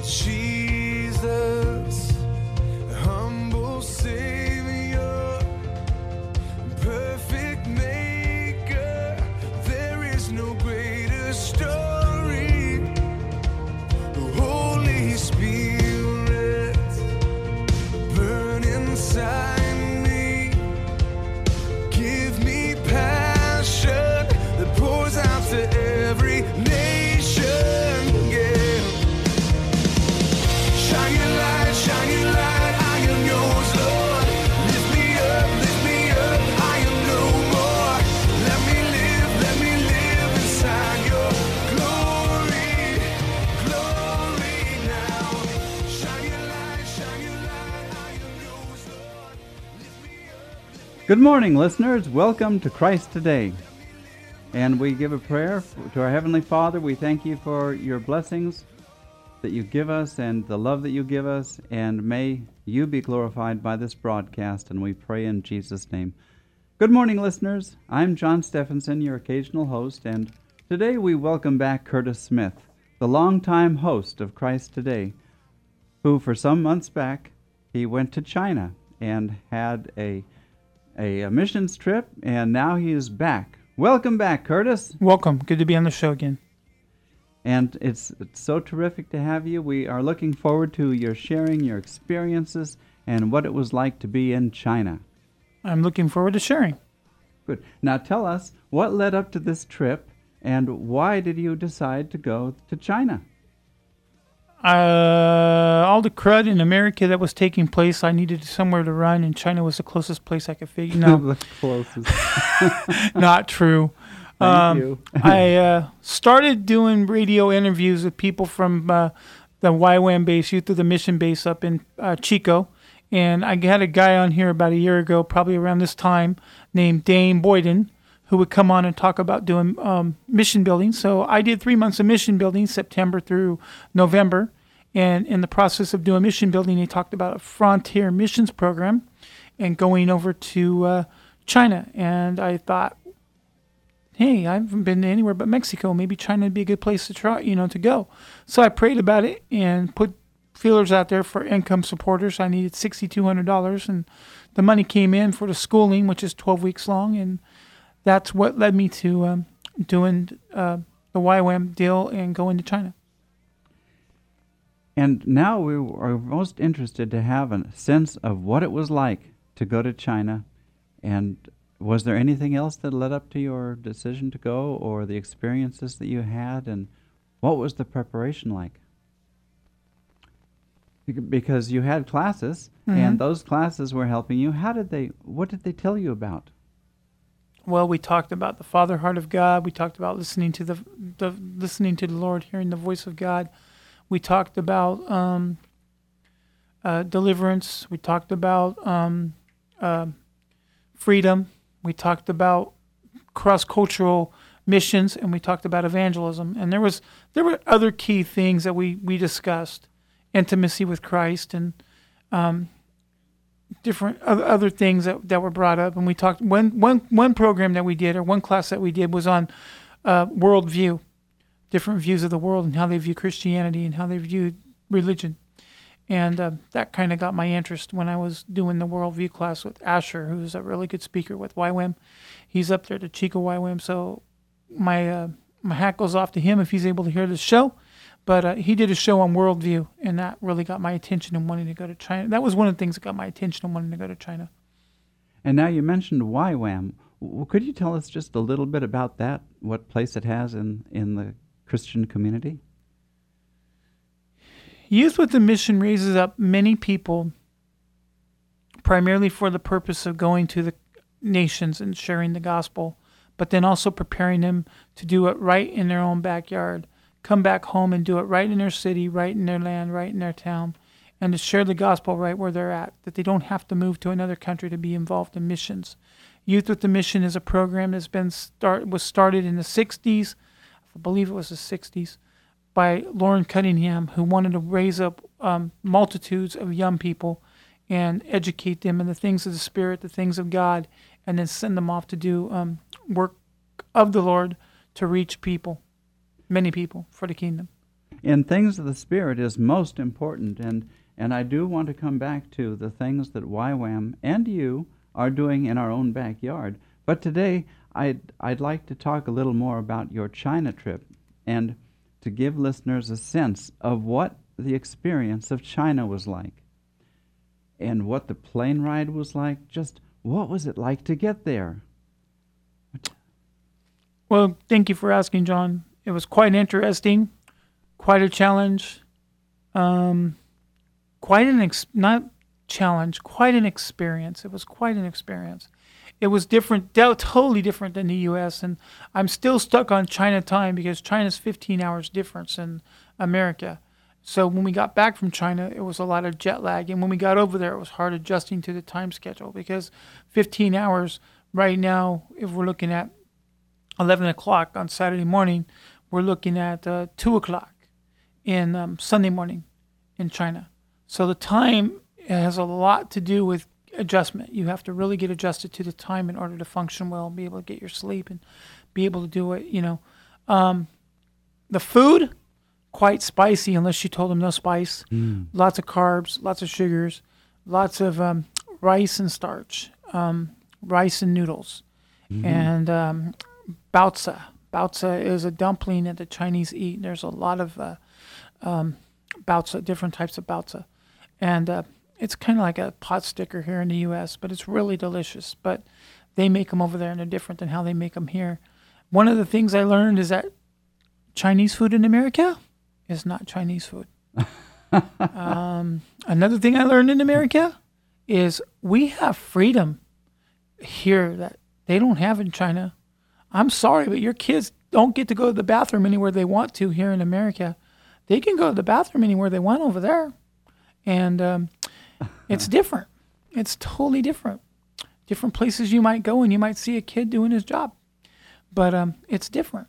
Jesus, humble Savior, perfect Maker, there is no greater story. Holy Spirit, burn inside me, give me passion that pours out to every nation. Yeah. Shine your light, I am yours, Lord. Lift me up, I am no more. Let me live inside your glory, glory now. Shine your light, I am yours, Lord. Lift me up. Good morning, listeners. Welcome to Christ Today. And we give a prayer to our Heavenly Father. We thank you for your blessings that you give us and the love that you give us, and may you be glorified by this broadcast, and we pray in Jesus' name. Good morning, listeners. I'm John Stephenson, your occasional host, and today we welcome back Curtis Smith, the longtime host of Christ Today, who for some months back, he went to China and had a missions trip, and now he is back. Welcome back, Curtis. Welcome. Good to be on the show again. And it's so terrific to have you. We are looking forward to your sharing your experiences and what it was like to be in China. I'm looking forward to sharing. Good. Now tell us, what led up to this trip, and why did you decide to go to China? All the crud in America that was taking place, I needed somewhere to run, and China was the closest place I could figure. No, The closest. not true. Thank you. I started doing radio interviews with people from the YWAM base, Youth of the Mission base up in Chico. And I had a guy on here about a year ago, probably around this time, named Dane Boyden, who would come on and talk about doing mission building. So I did 3 months of mission building, September through November. And in the process of doing mission building, he talked about a frontier missions program and going over to China. And I thought, hey, I haven't been anywhere but Mexico. Maybe China would be a good place to try, to go. So I prayed about it and put feelers out there for income supporters. I needed $6,200, and the money came in for the schooling, which is 12 weeks long, and that's what led me to doing the YWAM deal and going to China. And now we are most interested to have a sense of what it was like to go to China. And was there anything else that led up to your decision to go, or the experiences that you had, and what was the preparation like? Because you had classes, and those classes were helping you. What did they tell you about? Well, we talked about the Father heart of God. We talked about listening to listening to the Lord, hearing the voice of God. We talked about deliverance. We talked about freedom. We talked about cross-cultural missions, and we talked about evangelism. And there were other key things that we discussed: intimacy with Christ and different other things that were brought up. And we talked. One program that we did, or one class that we did, was on worldview, different views of the world and how they view Christianity and how they view religion. And that kind of got my interest when I was doing the worldview class with Asher, who's a really good speaker with YWAM. He's up there at the Chico YWAM, so my hat goes off to him if he's able to hear this show. But he did a show on worldview, and that really got my attention in wanting to go to China. That was one of the things that got my attention in wanting to go to China. And now you mentioned YWAM. Could you tell us just a little bit about that, what place it has in the Christian community? Youth with the Mission raises up many people primarily for the purpose of going to the nations and sharing the gospel, but then also preparing them to do it right in their own backyard, come back home and do it right in their city, right in their land, right in their town, and to share the gospel right where they're at, that they don't have to move to another country to be involved in missions. Youth with the Mission is a program that's was started in the 60s, I believe it was the 60s, by Lauren Cunningham, who wanted to raise up multitudes of young people and educate them in the things of the Spirit, the things of God, and then send them off to do work of the Lord to reach people, many people, for the kingdom. in things of the Spirit is most important. And I do want to come back to the things that YWAM and you are doing in our own backyard. But today, I'd like to talk a little more about your China trip and to give listeners a sense of what the experience of China was like and what the plane ride was like. Just what was it like to get there? Well, thank you for asking, John. It was quite interesting, quite a challenge, quite an experience. It was quite an experience. It was different, totally different than the U.S., and I'm still stuck on China time because China's 15 hours difference than America. So when we got back from China, it was a lot of jet lag, and when we got over there, it was hard adjusting to the time schedule because 15 hours right now, if we're looking at 11 o'clock on Saturday morning, we're looking at 2 o'clock in Sunday morning in China. So the time has a lot to do with adjustment. You have to really get adjusted to the time in order to function well and be able to get your sleep and be able to do it, The food, quite spicy unless you told them no spice. Lots of carbs, lots of sugars, lots of rice and starch, rice and noodles, and baozi. Baozi is a dumpling that the Chinese eat. There's a lot of baozi, different types of baozi. And it's kind of like a pot sticker here in the U.S., but it's really delicious. But they make them over there, and they're different than how they make them here. One of the things I learned is that Chinese food in America is not Chinese food. Another thing I learned in America is we have freedom here that they don't have in China. I'm sorry, but your kids don't get to go to the bathroom anywhere they want to here in America. They can go to the bathroom anywhere they want over there. And it's different. It's totally different. Different places you might go and you might see a kid doing his job. But it's different.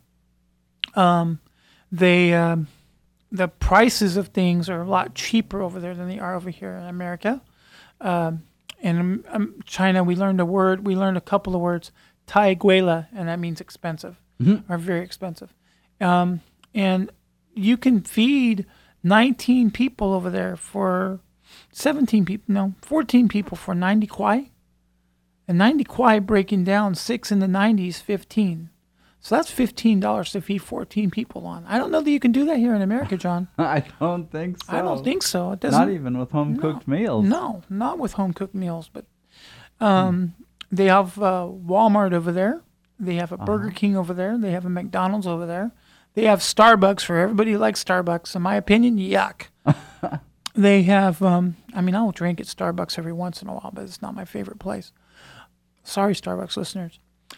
The prices of things are a lot cheaper over there than they are over here in America. In China, we learned a couple of words, tai guila, and that means expensive, or very expensive. And you can feed 19 people over there for 14 people for 90 kwai. And 90 kwai breaking down 6 in the 90s, 15. So that's $15 to feed 14 people on. I don't know that you can do that here in America, John. I don't think so. I don't think so. It doesn't. Not even with home-cooked meals. No, not with home-cooked meals. But they have Walmart over there. They have a Burger King over there. They have a McDonald's over there. They have Starbucks for everybody who likes Starbucks. In my opinion, yuck. They have, I'll drink at Starbucks every once in a while, but it's not my favorite place. Sorry, Starbucks listeners.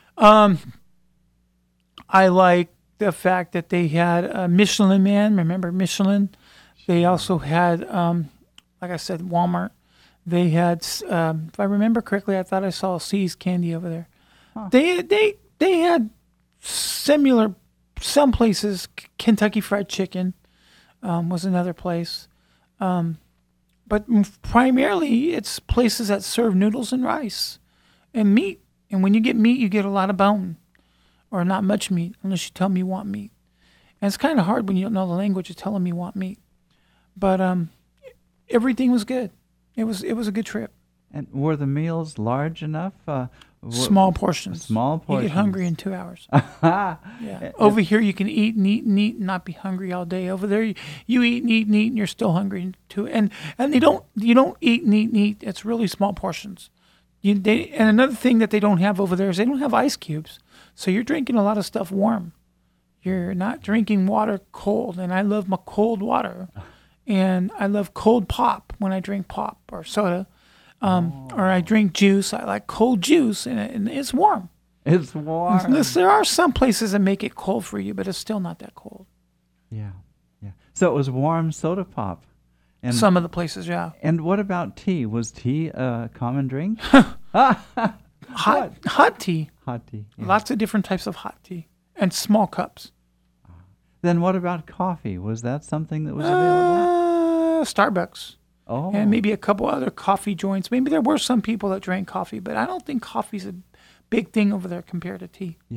I like the fact that they had a Michelin Man. Remember Michelin? They also had, like I said, Walmart. They had, if I remember correctly, I thought I saw See's Candy over there. Huh. They had similar, some places, Kentucky Fried Chicken was another place. But primarily it's places that serve noodles and rice and meat. And when you get meat, you get a lot of bone. Or not much meat, unless you tell me you want meat. And it's kind of hard when you don't know the language to tell them you want meat. But everything was good. It was a good trip. And were the meals large enough? Small portions. Small portions. You get hungry in 2 hours. Yeah. Over here, you can eat and eat and eat and not be hungry all day. Over there, you eat and eat and eat, and you're still hungry too. And you don't eat and eat and eat. It's really small portions. And another thing that they don't have over there is they don't have ice cubes. So you're drinking a lot of stuff warm. You're not drinking water cold. And I love my cold water. And I love cold pop when I drink pop or soda. Or I drink juice. I like cold juice, and it's warm. It's warm. There are some places that make it cold for you, but it's still not that cold. Yeah. So it was warm soda pop. And some of the places, yeah. And what about tea? Was tea a common drink? Hot tea. Hot tea. Yeah. Lots of different types of hot tea and small cups. Then what about coffee? Was that something that was available? Starbucks. Oh. And maybe a couple other coffee joints. Maybe there were some people that drank coffee, but I don't think coffee's a big thing over there compared to tea. Yeah.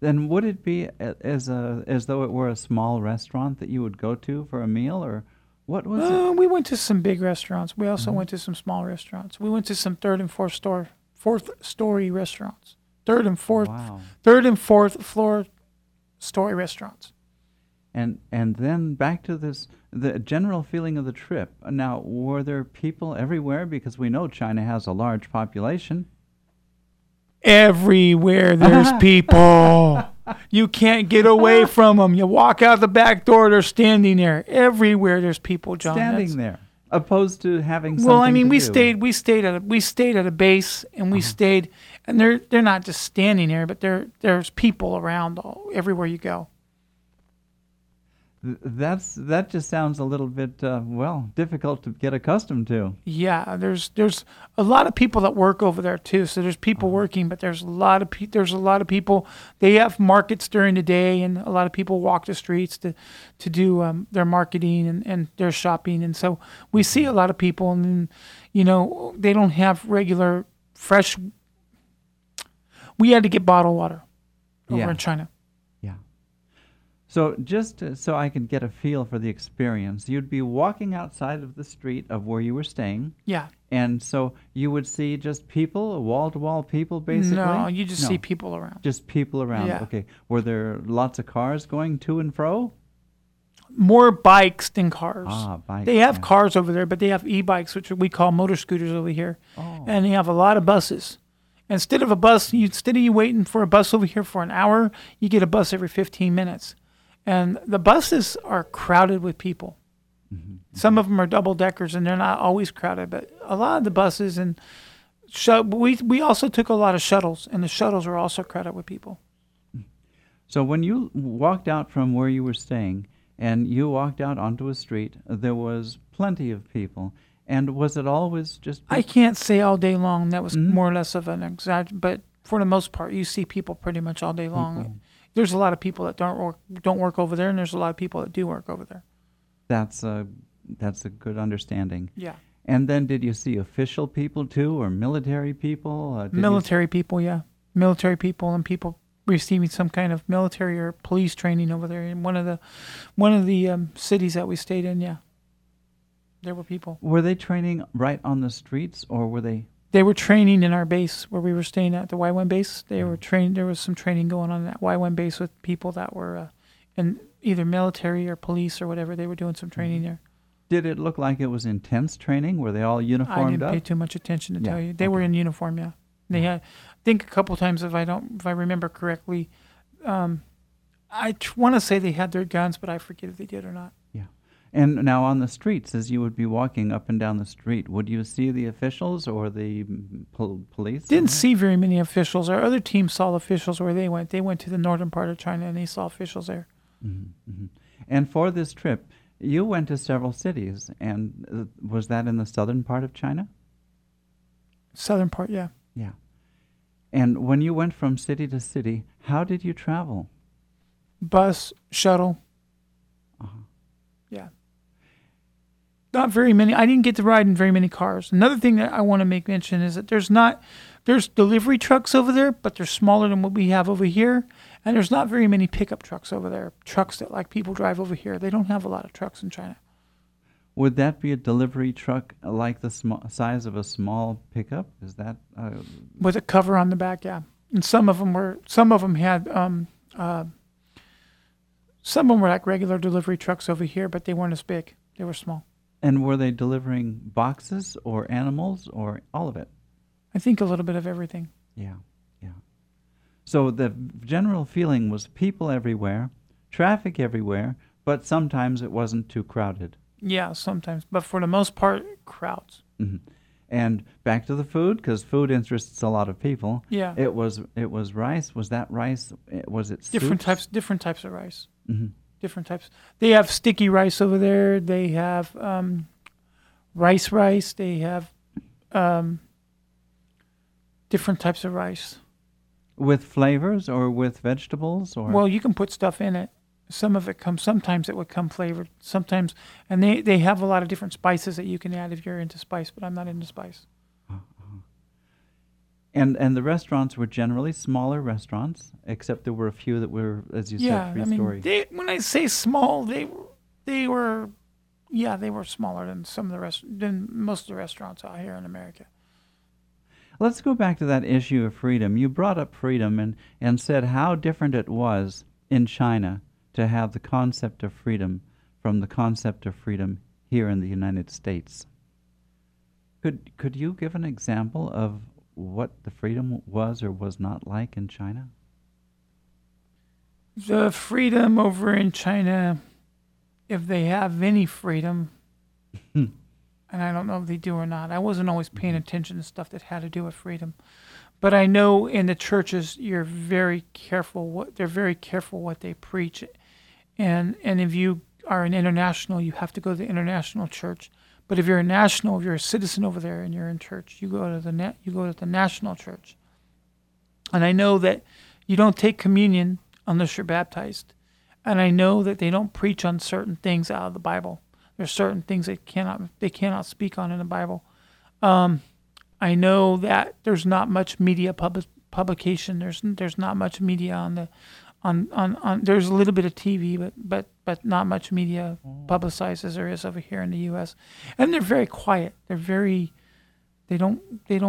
Then would it be as though it were a small restaurant that you would go to for a meal, or what was it? We went to some big restaurants. We also went to some small restaurants. We went to some fourth story restaurants. Wow. Third and fourth floor story restaurants. And then back to the general feeling of the trip. Now, were there people everywhere? Because we know China has a large population. Everywhere there's people. You can't get away from them. You walk out the back door, they're standing there. Everywhere there's people, John. Standing there, opposed to having something. Well, I mean, to we do. stayed at a base, and we stayed, and they're not just standing there, but there's people around everywhere you go. That just sounds a little bit difficult to get accustomed to. Yeah, there's a lot of people that work over there too. So there's people working, but there's a lot of people. They have markets during the day, and a lot of people walk the streets to do their marketing and their shopping. And so we see a lot of people, and they don't have regular fresh. We had to get bottled water over in China. So just so I can get a feel for the experience, you'd be walking outside of the street of where you were staying. Yeah. And so you would see just people, wall-to-wall people, basically? No, you just see people around. Just people around. Yeah. Okay. Were there lots of cars going to and fro? More bikes than cars. Bikes. They have cars over there, but they have e-bikes, which we call motor scooters over here. Oh. And they have a lot of buses. Instead of you waiting for a bus over here for an hour, you get a bus every 15 minutes. And the buses are crowded with people. Mm-hmm. Some of them are double deckers, and they're not always crowded. But a lot of the buses we also took a lot of shuttles, and the shuttles are also crowded with people. So when you walked out from where you were staying, and you walked out onto a street, there was plenty of people. And was it always just people? I can't say all day long. That was more or less of an exaggeration, but for the most part, you see people pretty much all day long. Mm-hmm. There's a lot of people that don't work over there, and there's a lot of people that do work over there. That's a good understanding. Yeah. And then did you see official people too, or military people? Military people, yeah. Military people and people receiving some kind of military or police training over there in one of the cities that we stayed in. Yeah. There were people. Were they training right on the streets, or were they? They were training in our base where we were staying at the Y1 base. They were trained. There was some training going on at Y1 base with people that were in either military or police or whatever. They were doing some training there. Did it look like it was intense training? Were they all uniformed I didn't up? pay too much attention to tell you. They were in uniform, yeah. They had, I think a couple times, if I remember correctly, I want to say they had their guns, but I forget if they did or not. Yeah. And now on the streets, as you would be walking up and down the street, would you see the officials or the police? Didn't see very many officials. Our other team saw officials where they went. They went to the northern part of China, and they saw officials there. Mm-hmm, mm-hmm. And for this trip, you went to several cities, and was that in the southern part of China? Southern part, yeah. Yeah. And when you went from city to city, how did you travel? Bus, shuttle. Yeah. Not very many. I didn't get to ride in very many cars. Another thing that I want to make mention is that there's delivery trucks over there, but they're smaller than what we have over here. And there's not very many pickup trucks over there. Trucks that like people drive over here. They don't have a lot of trucks in China. Would that be a delivery truck like the size of a small pickup? Is that with a cover on the back? Yeah. And some of them had some of them were like regular delivery trucks over here, but they weren't as big. They were small. And were they delivering boxes or animals or all of it? I think a little bit of everything. Yeah, yeah. So the general feeling was people everywhere, traffic everywhere, but sometimes it wasn't too crowded. Yeah, sometimes. But for the most part, crowds. Mm-hmm. And back to the food, because food interests a lot of people. Yeah. It was rice. Was that rice? Was it soups? Different types of rice. Mm-hmm. Different types. They have sticky rice over there. They have rice. They have different types of rice. With flavors or with vegetables? Or well, you can put stuff in it. Sometimes it would come flavored. Sometimes, and they have a lot of different spices that you can add if you're into spice, but I'm not into spice. And the restaurants were generally smaller restaurants, except there were a few that were, as you said, three-story. When I say small, they were smaller than than most of the restaurants out here in America. Let's go back to that issue of freedom. You brought up freedom and said how different it was in China to have the concept of freedom from the concept of freedom here in the United States. Could you give an example of what the freedom was or was not like in China? The freedom over in China, if they have any freedom, and I don't know if they do or not. I wasn't always paying attention to stuff that had to do with freedom. But I know in the churches, you're very careful. They're very careful what they preach. And if you are an international, you have to go to the international church. But if you're a national, if you're a citizen over there and you're in church, you go to the national church. And I know that you don't take communion unless you're baptized. And I know that they don't preach on certain things out of the Bible. There's certain things they cannot speak on in the Bible. I know that there's not much media publication. There's not much media on there's a little bit of TV, but not much media publicized as there is over here in the U.S. And they're very quiet. They don't.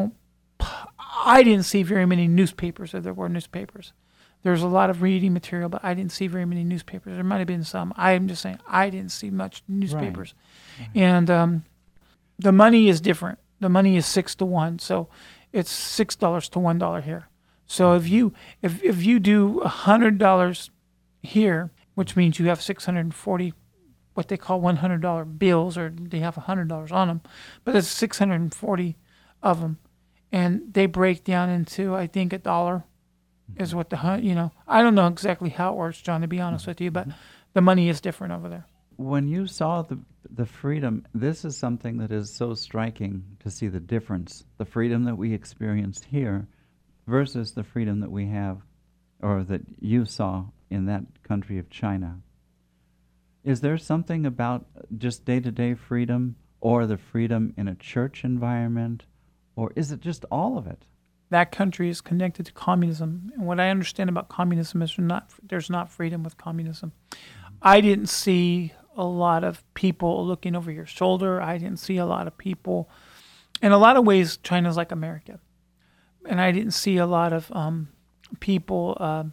I didn't see very many newspapers, if there were newspapers. There's a lot of reading material, but I didn't see very many newspapers. There might have been some. I'm just saying I didn't see much newspapers. Right. And the money is different. The money is 6 to 1, so it's $6 to $1 here. So if you do $100 here, which means you have 640 what they call $100 bills, or they have $100 on them, but it's 640 of them, and they break down into, I think, $1 is what I don't know exactly how it works, John, to be honest with you, but the money is different over there. When you saw the freedom, this is something that is so striking to see the difference, the freedom that we experienced here versus the freedom that we have, or that you saw in that country of China. Is there something about just day-to-day freedom, or the freedom in a church environment, or is it just all of it? That country is connected to communism, and what I understand about communism is there's not freedom with communism. I didn't see a lot of people looking over your shoulder. I didn't see a lot of people. In a lot of ways, China's like America. And I didn't see a lot of people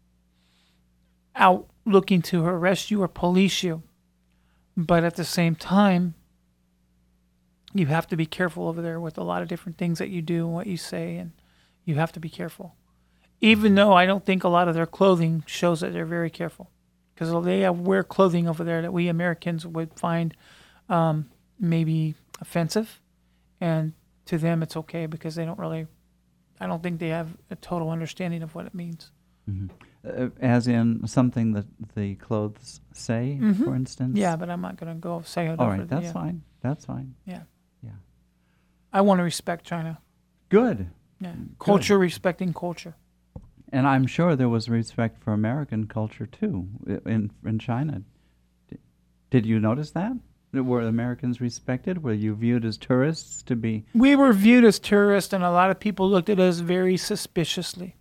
out looking to arrest you or police you. But at the same time, you have to be careful over there with a lot of different things that you do and what you say, and you have to be careful. Even though I don't think a lot of their clothing shows that they're very careful. Because they wear clothing over there that we Americans would find maybe offensive. And to them it's okay because they don't really... I don't think they have a total understanding of what it means. Mm-hmm. As in something that the clothes say, for instance? Yeah, but I'm not going to go say it. All right, that's fine. That's fine. Yeah. Yeah. I want to respect China. Good. Yeah. Culture, respecting culture. And I'm sure there was respect for American culture, too, in China. Did you notice that? Were Americans respected? Were you viewed as tourists to be? We were viewed as tourists, and a lot of people looked at us very suspiciously.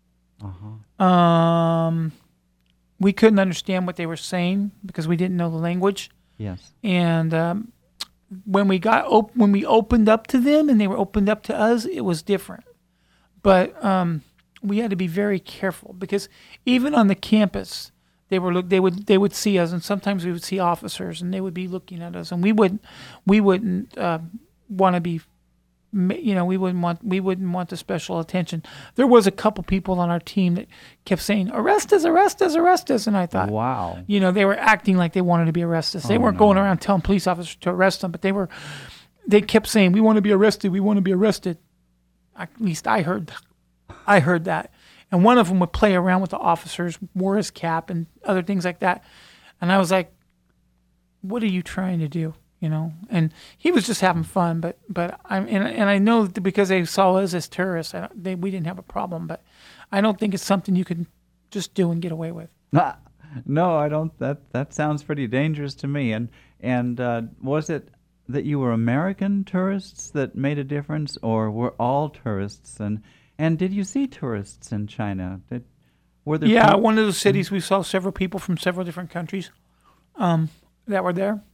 We couldn't understand what they were saying because we didn't know the language. Yes. And when we opened up to them and they were opened up to us, it was different. But we had to be very careful because even on the campus, they would see us, and sometimes we would see officers, and they would be looking at us, and we wouldn't want to be, we wouldn't want the special attention. There was a couple people on our team that kept saying, "Arrest us, arrest us, arrest us," and I thought, wow, they were acting like they wanted to be arrested. They weren't going around telling police officers to arrest them, but they kept saying, "We want to be arrested, we want to be arrested." At least I heard that. And one of them would play around with the officers, wore his cap and other things like that. And I was like, what are you trying to do? And he was just having fun. But I know that because they saw us as terrorists, we didn't have a problem. But I don't think it's something you can just do and get away with. No, I don't. That sounds pretty dangerous to me. And was it that you were American tourists that made a difference, or were all tourists? And did you see tourists in China? Were there Yeah, peop- one of the cities we saw several people from several different countries that were there.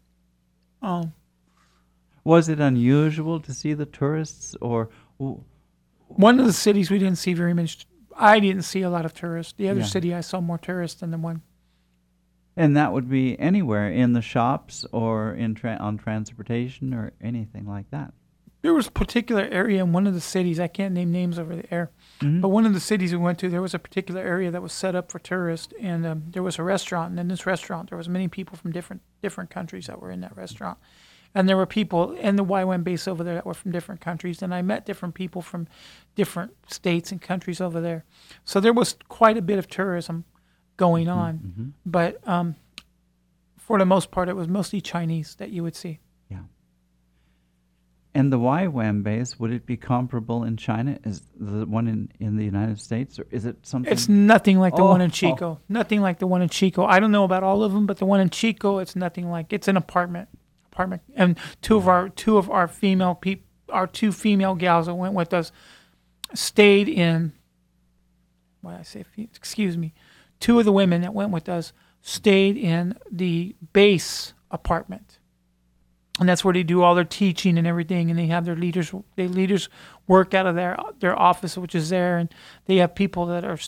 Was it unusual to see the tourists, or One of the cities we didn't see very much. I didn't see a lot of tourists. The other Yeah. city I saw more tourists than the one. and that would be anywhere in the shops or on transportation or anything like that? There was a particular area in one of the cities. I can't name names over the air, Mhm. but one of the cities we went to, there was a particular area that was set up for tourists, and there was a restaurant. And in this restaurant, there was many people from different countries that were in that restaurant, and there were people in the YWAM base over there that were from different countries. And I met different people from different states and countries over there. So there was quite a bit of tourism going on, but for the most part, it was mostly Chinese that you would see. Yeah. And the YWAM base, would it be comparable in China as the one in the United States, or is it something? It's nothing like the one in Oh. Chico. Nothing like the one in Chico. I don't know about all of them, but the one in Chico, it's nothing like. It's an apartment, and two of our two female gals that went with us stayed in. Why did I say? Excuse me. Two of the women that went with us stayed in the base apartment. And that's where they do all their teaching and everything, and they have their leaders. Their leaders work out of their office, which is there, and they have people that are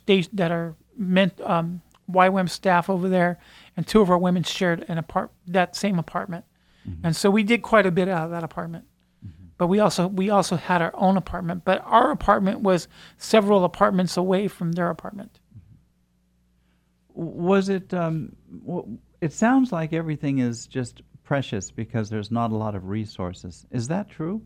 YWAM staff over there. And two of our women shared that same apartment, and so we did quite a bit out of that apartment. But we also had our own apartment, but our apartment was several apartments away from their apartment. Was it? It sounds like everything is just precious because there's not a lot of resources. Is that true?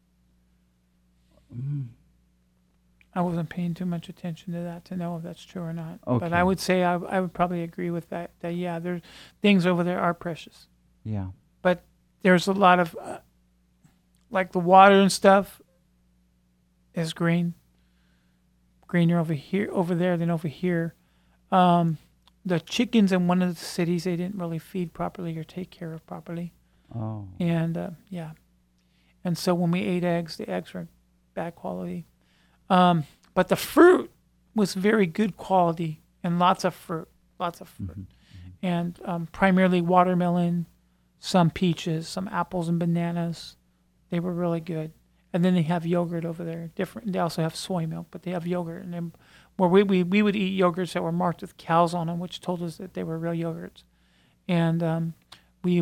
I wasn't paying too much attention to that to know if that's true or not. Okay. But I would say I would probably agree with that. That yeah, there's things over there are precious, Yeah. but there's a lot of like the water and stuff is greener over there than over here. The chickens in one of the cities they didn't really feed properly or take care of properly. Oh. And yeah, and so when we ate eggs, the eggs were bad quality. But the fruit was very good quality and lots of fruit, and primarily watermelon, some peaches, some apples and bananas. They were really good. And then they have yogurt over there. Different. They also have soy milk, but they have yogurt. And then, where we would eat yogurts that were marked with cows on them, which told us that they were real yogurts. And we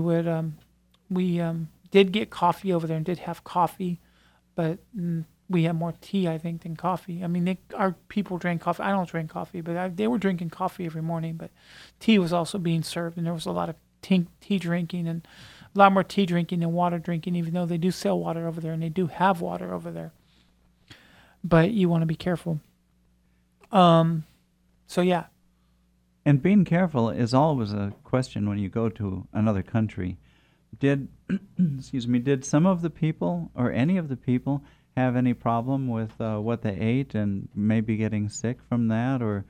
did get coffee over there and did have coffee, but we had more tea, I think, than coffee. I mean, our people drank coffee. I don't drink coffee, but they were drinking coffee every morning. But tea was also being served, and there was a lot of tea drinking and a lot more tea drinking than water drinking, even though they do sell water over there and they do have water over there. But you want to be careful. So yeah. And being careful is always a question when you go to another country. Did some of the people or any of the people have any problem with what they ate and maybe getting sick from that, or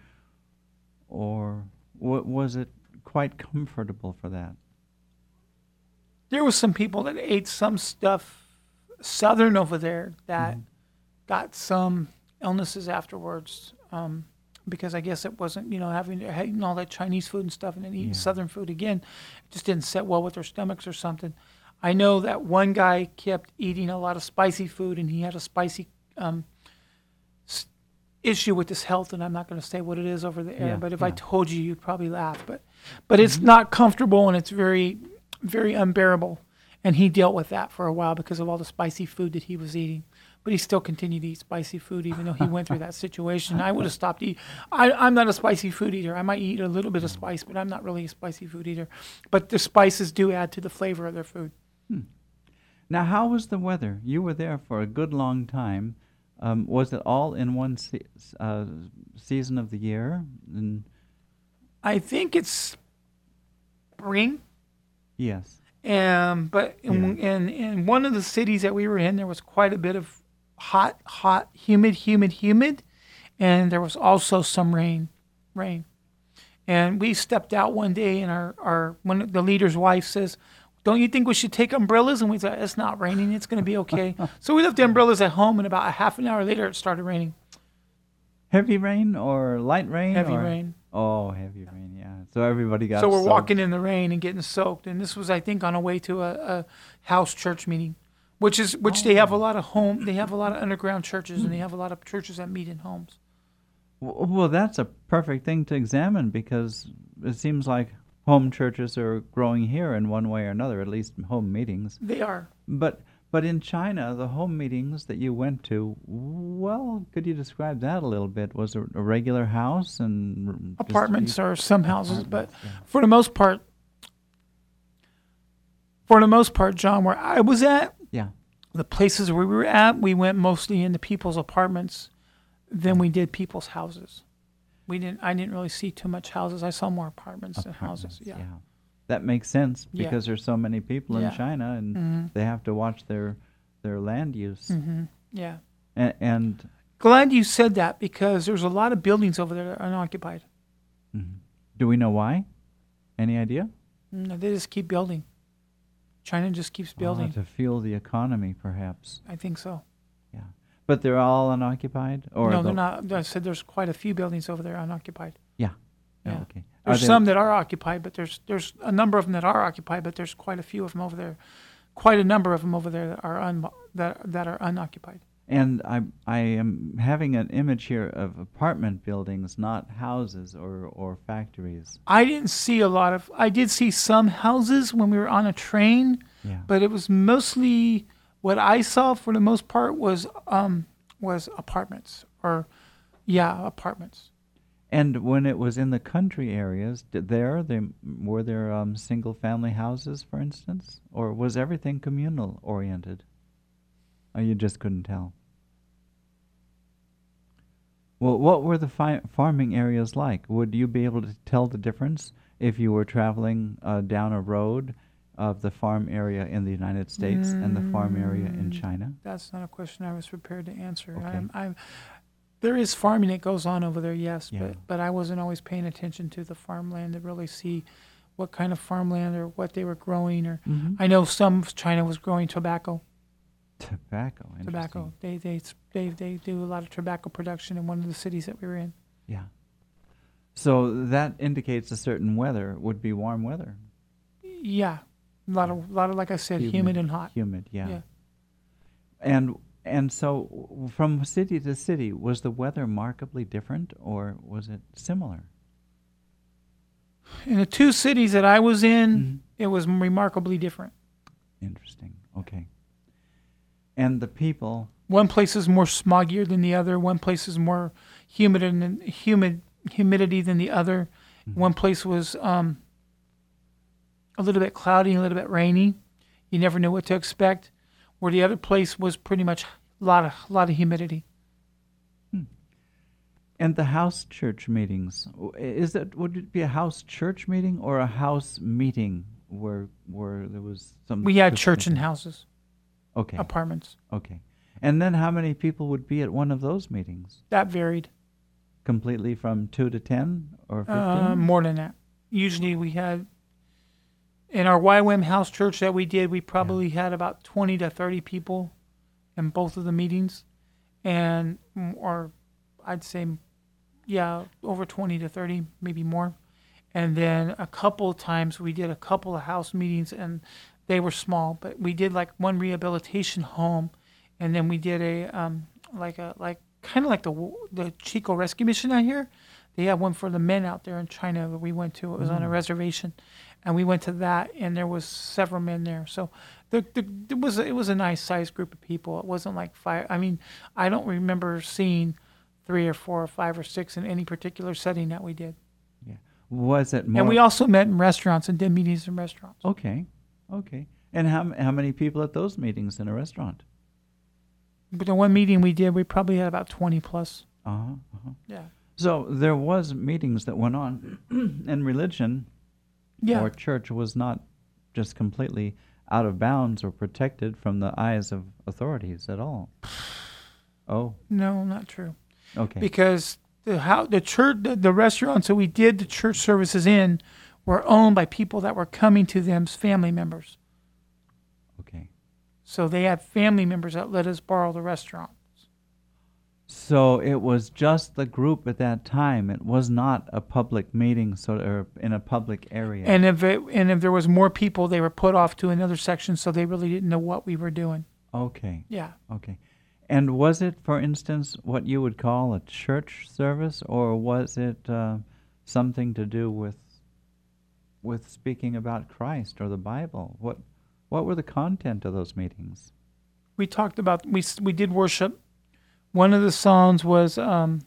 was it quite comfortable for that? There was some people that ate some stuff southern over there that got some illnesses afterwards, because I guess it wasn't, having all that Chinese food and stuff and then eating southern food again, it just didn't set well with their stomachs or something. I know that one guy kept eating a lot of spicy food and he had a spicy issue with his health, and I'm not going to say what it is over the air, but if I told you, you'd probably laugh. But it's not comfortable, and it's very, very unbearable. And he dealt with that for a while because of all the spicy food that he was eating. But he still continued to eat spicy food even though he went through that situation. I would have stopped eating. I'm not a spicy food eater. I might eat a little bit of spice, but I'm not really a spicy food eater. But the spices do add to the flavor of their food. Now, how was the weather? You were there for a good long time. Was it all in one season of the year? I think it's spring. Yes. But in one of the cities that we were in, there was quite a bit of hot, humid, and there was also some rain. And we stepped out one day, and one of the leader's wife says, "Don't you think we should take umbrellas?" And we thought, "It's not raining. It's going to be okay." So we left the umbrellas at home, and about a half an hour later, it started raining. Heavy rain or light rain? Heavy or? rain. Oh, heavy rain, yeah. So everybody got So we're soaked. walking in the rain and getting soaked. And this was, I think, on our way to a house church meeting, which they have a lot of they have a lot of underground churches, and they have a lot of churches that meet in homes. Well, that's a perfect thing to examine, because it seems like home churches are growing here in one way or another, at least home meetings. They are. But in China, the home meetings that you went to, well, could you describe that a little bit? Was it a regular house and Apartments or some houses, but yeah. for the most part, John, where I was at, Yeah. the places where we were at, we went mostly into people's apartments than we did people's houses. I didn't really see too much houses. I saw more apartments than houses. Yeah. That makes sense, Yeah. because there's so many people in Yeah. China, and they have to watch their land use. Yeah. And Glad you said that, because there's a lot of buildings over there that are unoccupied. do we know why? Any idea? No, they just keep building. China just keeps building. To fuel the economy, perhaps. I think so. Yeah. But they're all unoccupied? Or No, they're not. I said there's quite a few buildings over there unoccupied. Yeah. Yeah. Okay. There's some that are occupied, but there's a number of them that are occupied, but there's quite a few of them over there. Quite a number of them over there that are that are unoccupied. And I am having an image here of apartment buildings, not houses or factories. I didn't see a lot of. I did see some houses when we were on a train, Yeah. but it was mostly what I saw for the most part was apartments apartments. And when it was in the country areas, were there single family houses, for instance, or was everything communal oriented? Or you just couldn't tell? Well, what were the farming areas like? Would you be able to tell the difference if you were traveling down a road of the farm area in the United States and the farm area in China? That's not a question I was prepared to answer. Okay. There is farming that goes on over there, yes, Yeah. but I wasn't always paying attention to the farmland to really see what kind of farmland or what they were growing. Or I know some of China was growing tobacco. Tobacco. Tobacco. They do a lot of tobacco production in one of the cities that we were in. Yeah. So that indicates a certain weather would be warm weather. Yeah, a lot of like I said, humid and hot. Humid, yeah. Yeah. And so from city to city, was the weather markedly different, or was it similar? In the two cities that I was in, it was remarkably different. Interesting. Okay. And the people. One place is more smoggier than the other. One place is more humidity than the other. One place was a little bit cloudy, a little bit rainy. You never knew what to expect. Where the other place was pretty much a lot of humidity. And the house church meetings, would it be a house church meeting or a house meeting where there was some? We had church and houses, Okay. apartments. Okay. And then how many people would be at one of those meetings? That varied. Completely from 2 to 10 or 15? More than that. Usually we had, in our YWAM house church that we did, we probably had about 20 to 30 people in both of the meetings. Or I'd say, over 20 to 30, maybe more. And then a couple of times we did a couple of house meetings, and they were small, but we did like one rehabilitation home, and then we did a kind of like the Chico Rescue Mission out here. They have one for the men out there in China that we went to. It was on a reservation, and we went to that, and there was several men there. So it was a nice sized group of people. It wasn't like five. I mean, I don't remember seeing 3 or 4 or 5 or 6 in any particular setting that we did. Yeah. Was it more? And we also met in restaurants and did meetings in restaurants. Okay. And how many people at those meetings in a restaurant? But the one meeting we did, we probably had about 20 plus. Yeah. So there was meetings that went on, and religion or church was not just completely out of bounds or protected from the eyes of authorities at all. Oh. No, not true. Okay. Because the church, the restaurants that we did the church services in were owned by people that were coming to them's family members. Okay. So they had family members that let us borrow the restaurants. So it was just the group at that time. It was not a public meeting, or in a public area. And if there was more people, they were put off to another section, so they really didn't know what we were doing. Okay. Yeah. Okay. And was it, for instance, what you would call a church service, or was it something to do with speaking about Christ or the Bible? What were the content of those meetings? We talked about we did worship. One of the songs was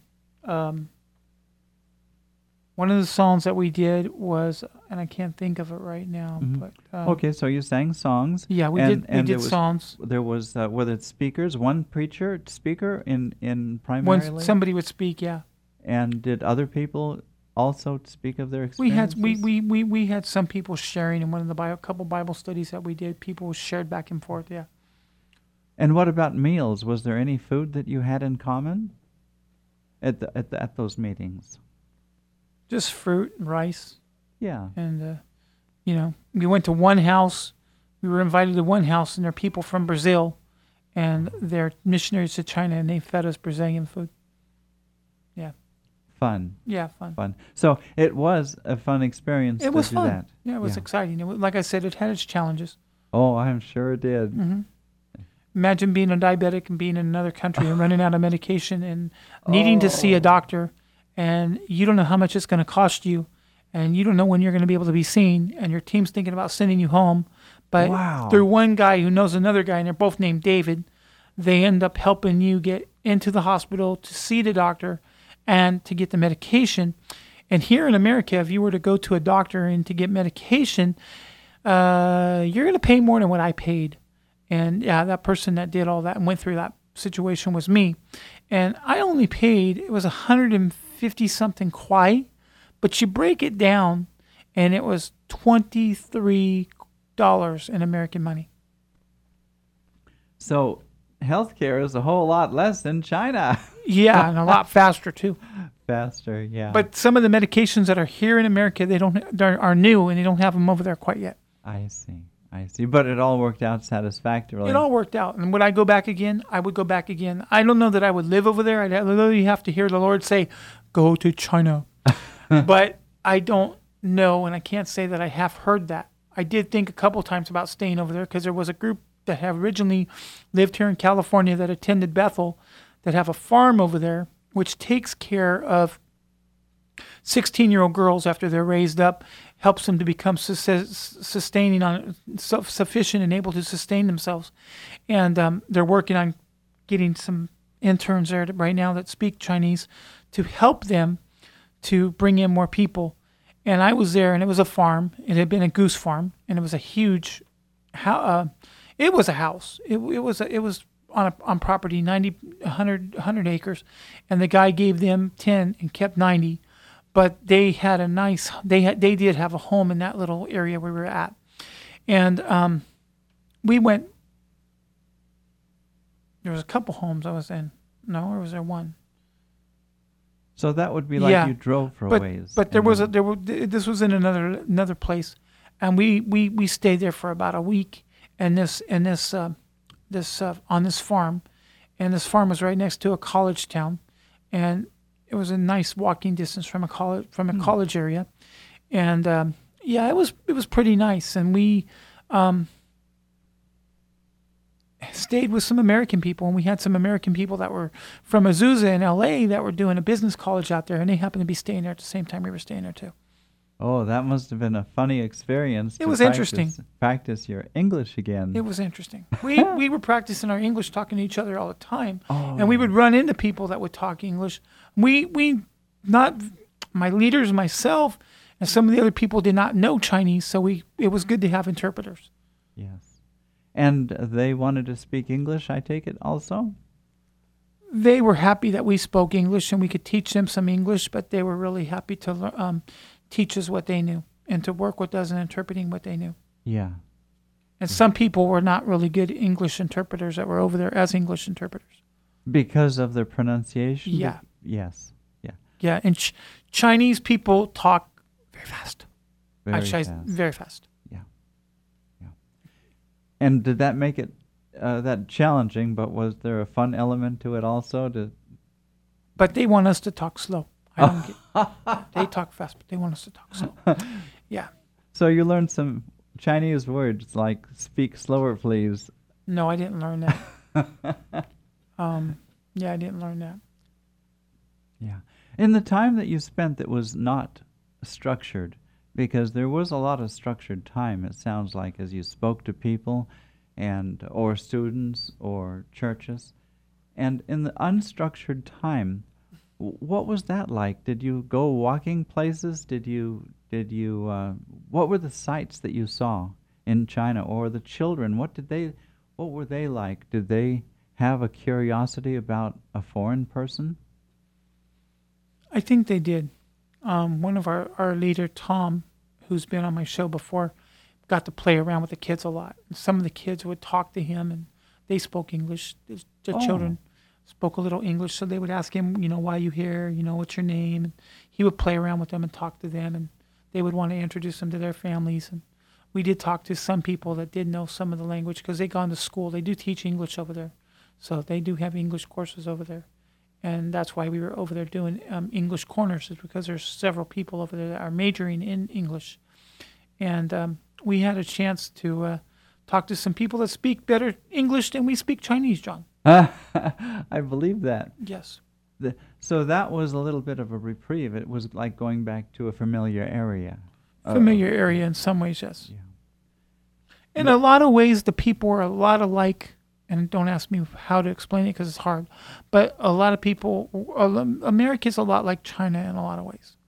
one of the songs that we did was, and I can't think of it right now, but Okay, so you sang songs. yeah, we did songs. There was whether it's speakers, one speaker in primarily. When somebody would speak, yeah. And did other people also speak of their We had experiences? we had some people sharing in one of the couple Bible studies that we did. People shared back and forth, yeah. And what about meals? Was there any food that you had in common at those meetings? Just fruit and rice, Yeah. and we went to one house. We were invited to one house, and there are people from Brazil, and they're missionaries to China, and they fed us Brazilian food. Yeah. Fun. Yeah, fun. So it was a fun experience It was to do fun. that. Yeah, it was exciting. Like I said, it had its challenges. Oh, I'm sure it did. Mm-hmm. Imagine being a diabetic and being in another country and running out of medication and needing to see a doctor, and you don't know how much it's going to cost you, and you don't know when you're going to be able to be seen, and your team's thinking about sending you home. But Wow. through one guy who knows another guy, and they're both named David, they end up helping you get into the hospital to see the doctor and to get the medication. And here in America, if you were to go to a doctor and to get medication, you're going to pay more than what I paid. And yeah, that person that did all that and went through that situation was me. And I only paid, it was 150 something kwai, but you break it down and it was $23 in American money. So healthcare is a whole lot less in China. Yeah, and a lot faster too. Faster, yeah. But some of the medications that are here in America, are new and they don't have them over there quite yet. I see. But it all worked out satisfactorily. It all worked out. And would I go back again? I would go back again. I don't know that I would live over there. I'd literally have to hear the Lord say, go to China. But I don't know, and I can't say that I have heard that. I did think a couple times about staying over there because there was a group that have originally lived here in California that attended Bethel that have a farm over there which takes care of 16-year-old girls after they're raised up, helps them to become self-sufficient and able to sustain themselves. And they're working on getting some interns there right now that speak Chinese to help them to bring in more people. And I was there, and it was a farm. It had been a goose farm, and it was a huge it was a house. It was on property, 100 acres, and the guy gave them 10 and kept 90. But they had a nice. They did have a home in that little area where we were at, and we went. There was a couple homes I was in. No, or was there one? So that would be like you drove for a ways. But this was in another place, and we stayed there for about a week, and this on this farm, and this farm was right next to a college town, and it was a nice walking distance from a college area, and it was pretty nice, and we stayed with some American people, and we had some American people that were from Azusa in L.A. that were doing a business college out there, and they happened to be staying there at the same time we were staying there too. Oh, that must have been a funny experience. It was interesting. Practice your English again. It was interesting. We were practicing our English, talking to each other all the time, and we would run into people that would talk English. My leaders, myself, and some of the other people did not know Chinese, so it was good to have interpreters. Yes. And they wanted to speak English, I take it, also? They were happy that we spoke English and we could teach them some English, but they were really happy to teach us what they knew and to work with us in interpreting what they knew. Yeah. And some people were not really good English interpreters that were over there as English interpreters. Because of their pronunciation? Yeah. Yes. Yeah. Yeah, and Chinese people talk very fast. Very fast. Very fast. Yeah. Yeah. And did that make it that challenging, but was there a fun element to it also to But they want us to talk slow. I don't get. They talk fast, but they want us to talk slow. Yeah. So you learned some Chinese words like "speak slower, please." No, I didn't learn that. Yeah, I didn't learn that. Yeah. In the time that you spent that was not structured, because there was a lot of structured time, it sounds like, as you spoke to people or students or churches. And in the unstructured time, what was that like? Did you go walking places? What were the sights that you saw in China, or the children? What were they like? Did they have a curiosity about a foreign person? I think they did. One of our leader, Tom, who's been on my show before, got to play around with the kids a lot. And some of the kids would talk to him, and they spoke English. The children spoke a little English, so they would ask him, why are you here? What's your name? And he would play around with them and talk to them, and they would want to introduce them to their families. And we did talk to some people that did know some of the language because they gone to school. They do teach English over there, so they do have English courses over there. And that's why we were over there doing English corners, is because there's several people over there that are majoring in English. And we had a chance to talk to some people that speak better English than we speak Chinese, John. I believe that. Yes. So that was a little bit of a reprieve. It was like going back to a familiar area. Familiar area in some ways, yes. Yeah. In a lot of ways, the people are a lot alike. And don't ask me how to explain it because it's hard. But a lot of people, America's a lot like China in a lot of ways.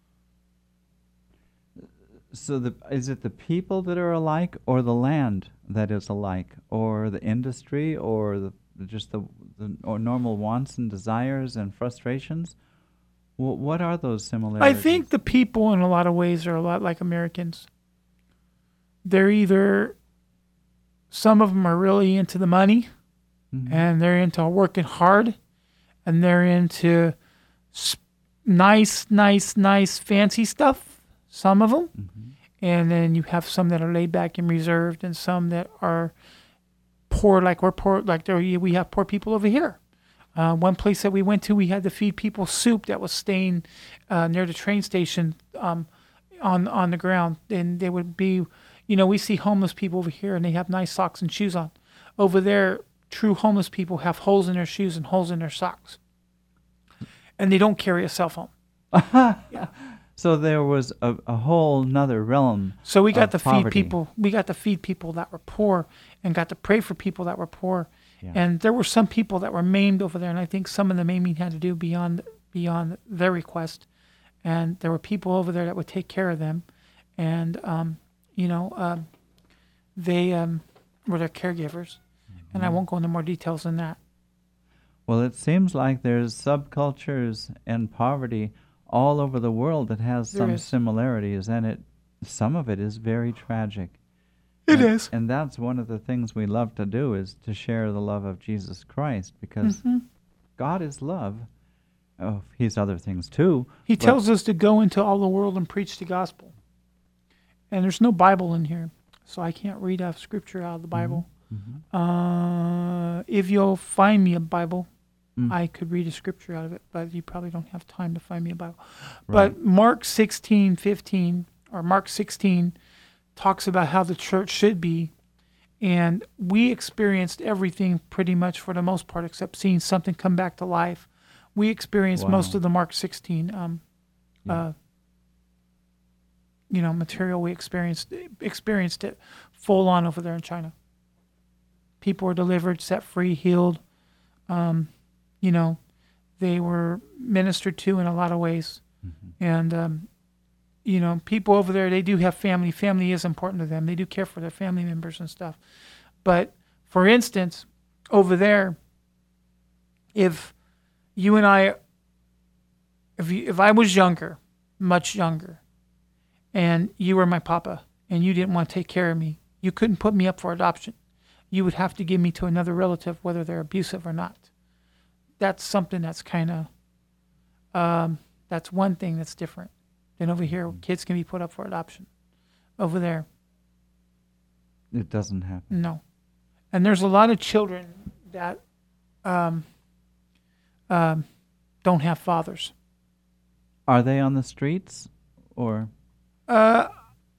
So is it the people that are alike, or the land that is alike, or the industry, or just the normal wants and desires and frustrations? What are those similarities? I think the people in a lot of ways are a lot like Americans. They're either, some of them are really into the money, and they're into working hard, and they're into nice, fancy stuff, some of them. And then you have some that are laid back and reserved, and some that are poor, like we're poor, like we have poor people over here. One place that we went to, we had to feed people soup that was staying near the train station on the ground. And they would be, we see homeless people over here, and they have nice socks and shoes on. Over there, true homeless people have holes in their shoes and holes in their socks. And they don't carry a cell phone. Yeah. So there was a whole nother realm. So we got to poverty. feed people. We got to feed people that were poor, and got to pray for people that were poor. Yeah. And there were some people that were maimed over there, and I think some of the maiming had to do beyond their request. And there were people over there that would take care of them, and they were their caregivers. And I won't go into more details than that. Well, it seems like there's subcultures and poverty all over the world that has some similarities, and some of it is very tragic. It is. And that's one of the things we love to do, is to share the love of Jesus Christ, because God is love. Oh, he's other things too. He tells us to go into all the world and preach the gospel. And there's no Bible in here, so I can't read a scripture out of the Bible. If you'll find me a Bible, I could read a scripture out of it, but you probably don't have time to find me a Bible. Right. But Mark 16:15, or Mark 16, talks about how the church should be, and we experienced everything pretty much for the most part, except seeing something come back to life. We experienced most of the Mark 16 material. We experienced it full on over there in China. People were delivered, set free, healed. They were ministered to in a lot of ways. And, people over there, they do have family. Family is important to them. They do care for their family members and stuff. But, for instance, over there, if you and I, if I was younger, much younger, and you were my papa, and you didn't want to take care of me, you couldn't put me up for adoption. You would have to give me to another relative, whether they're abusive or not. That's something that's kind of, that's one thing that's different than over here. Kids can be put up for adoption. Over there, it doesn't happen. No. And there's a lot of children that don't have fathers. Are they on the streets or? I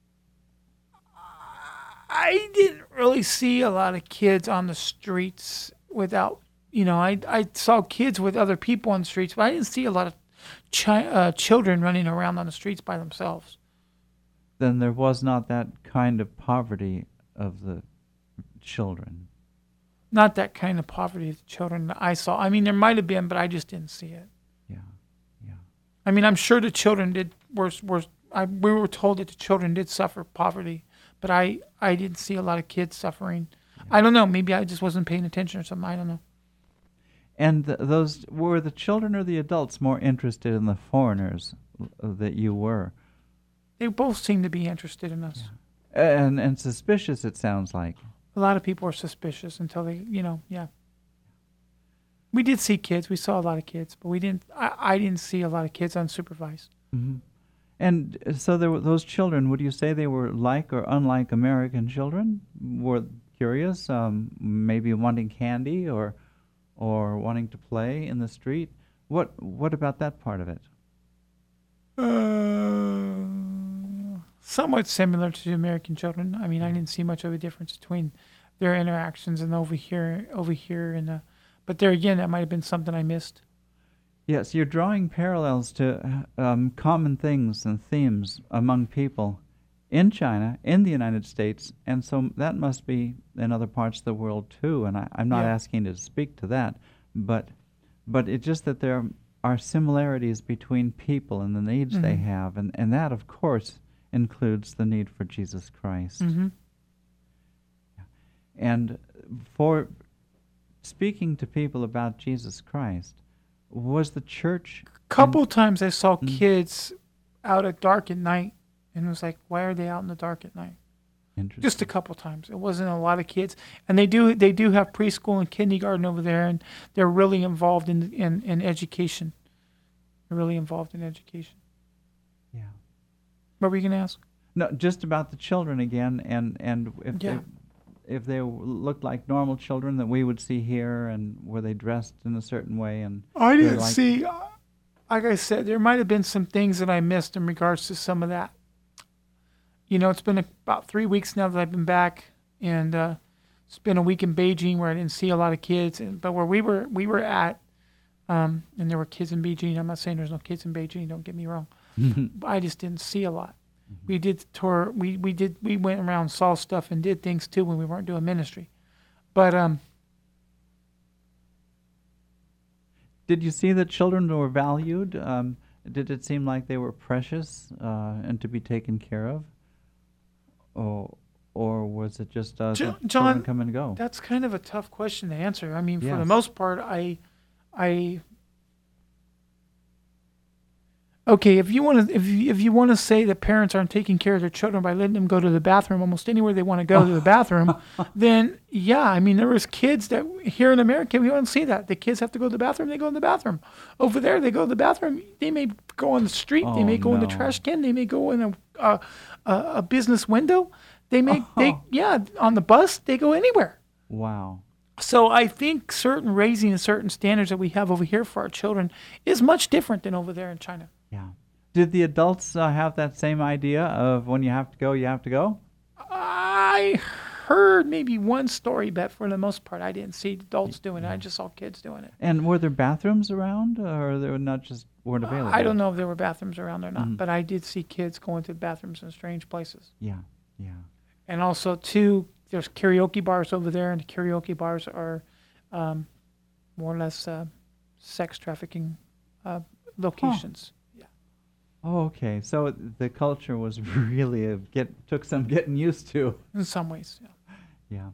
didn't really see a lot of kids on the streets without, I saw kids with other people on the streets, but I didn't see a lot of children running around on the streets by themselves. Then there was not that kind of poverty of the children. Not that kind of poverty of the children that I saw. I mean, there might have been, but I just didn't see it. Yeah. I mean, I'm sure the children we were told that the children did suffer poverty, but I didn't see a lot of kids suffering. Yeah. I don't know. Maybe I just wasn't paying attention or something. I don't know. And those were the children or the adults more interested in the foreigners that you were? They both seemed to be interested in us. Yeah. And suspicious, it sounds like. A lot of people were suspicious until they, yeah. We did see kids. We saw a lot of kids, but I didn't see a lot of kids unsupervised. Mm-hmm. And so there were those children, would you say they were like or unlike American children? Were curious, maybe wanting candy or wanting to play in the street? What about that part of it? Somewhat similar to the American children. I mean, I didn't see much of a difference between their interactions and over here, and but there again, that might have been something I missed. Yes, you're drawing parallels to common things and themes among people in China, in the United States, and so that must be in other parts of the world too. And I'm not asking to speak to that, but it's just that there are similarities between people and the needs they have, and that, of course, includes the need for Jesus Christ. Mm-hmm. And for speaking to people about Jesus Christ, was the church... Couple times I saw kids out at dark at night, and it was like, why are they out in the dark at night? Interesting. Just a couple times. It wasn't a lot of kids. And they do have preschool and kindergarten over there, and they're really involved in education. They're really involved in education. Yeah. What were you going to ask? No, just about the children again, and if they looked like normal children that we would see here, and were they dressed in a certain way? And I didn't see, like I said, there might have been some things that I missed in regards to some of that. It's been about 3 weeks now that I've been back, and it's been a week in Beijing where I didn't see a lot of kids, but where we were at, and there were kids in Beijing. I'm not saying there's no kids in Beijing, don't get me wrong. But I just didn't see a lot. We did the tour. We went around, saw stuff, and did things too when we weren't doing ministry. But did you see that children were valued? Did it seem like they were precious and to be taken care of, or was it just children come and go? That's kind of a tough question to answer. I mean, for the most part, Okay, if you want to say that parents aren't taking care of their children by letting them go to the bathroom almost anywhere they want to go to the bathroom, then I mean, there was kids that here in America we don't see that. The kids have to go to the bathroom, they go in the bathroom. Over there, they go to the bathroom. They may go on the street, they may go in the trash can, they may go in a business window. They may on the bus, they go anywhere. Wow. So I think certain raising and certain standards that we have over here for our children is much different than over there in China. Yeah. Did the adults have that same idea of when you have to go, you have to go? I heard maybe one story, but for the most part, I didn't see adults doing it. I just saw kids doing it. And were there bathrooms around, or they were weren't available? I don't know if there were bathrooms around or not, but I did see kids going to the bathrooms in strange places. Yeah. And also, too, there's karaoke bars over there, and the karaoke bars are more or less sex trafficking locations. Oh, okay. So the culture was really took some getting used to. In some ways, yeah.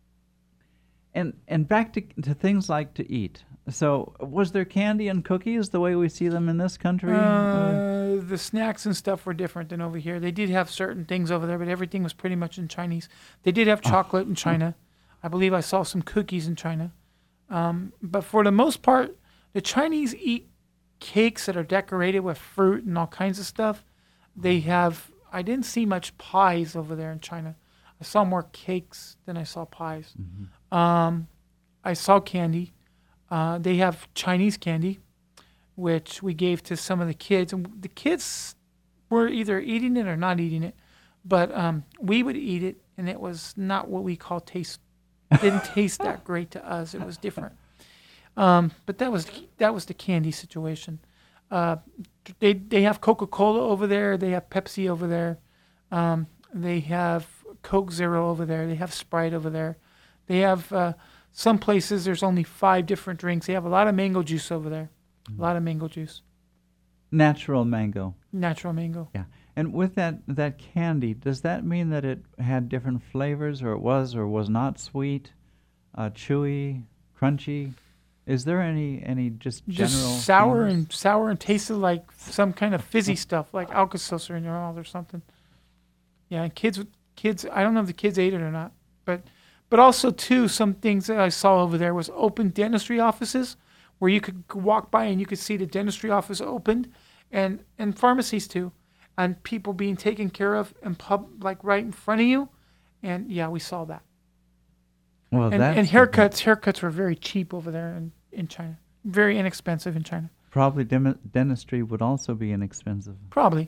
And back to things like to eat. So was there candy and cookies the way we see them in this country? The snacks and stuff were different than over here. They did have certain things over there, but everything was pretty much in Chinese. They did have chocolate in China. I believe I saw some cookies in China. But for the most part, the Chinese eat cakes that are decorated with fruit and all kinds of stuff. I didn't see much pies over there in China. I saw more cakes than I saw pies. Mm-hmm. I saw candy. They have Chinese candy. which we gave to some of the kids. And the kids were either eating it or not eating it, but we would eat it, and it was not what we call taste. Didn't taste that great to us. It was different. But that was the candy situation. They have Coca-Cola over there. They have Pepsi over there. They have Coke Zero over there. They have Sprite over there. They have some places there's only 5 different drinks. They have a lot of mango juice over there. A lot of mango juice. Natural mango. Natural mango. Yeah. And with that candy, does that mean that it had different flavors, or it was or was not sweet, chewy, crunchy? Is there any just general Just sour themes? and tasted like some kind of fizzy stuff, like Alka-Seltzer in your mouth or something. Yeah, and kids. I don't know if the kids ate it or not, but also too, some things that I saw over there was open dentistry offices where you could walk by and you could see the dentistry office opened, and pharmacies too, and people being taken care of in like right in front of you, and yeah, we saw that. Well, And haircuts were very cheap over there in China, very inexpensive in China. probably dentistry would also be inexpensive. Probably.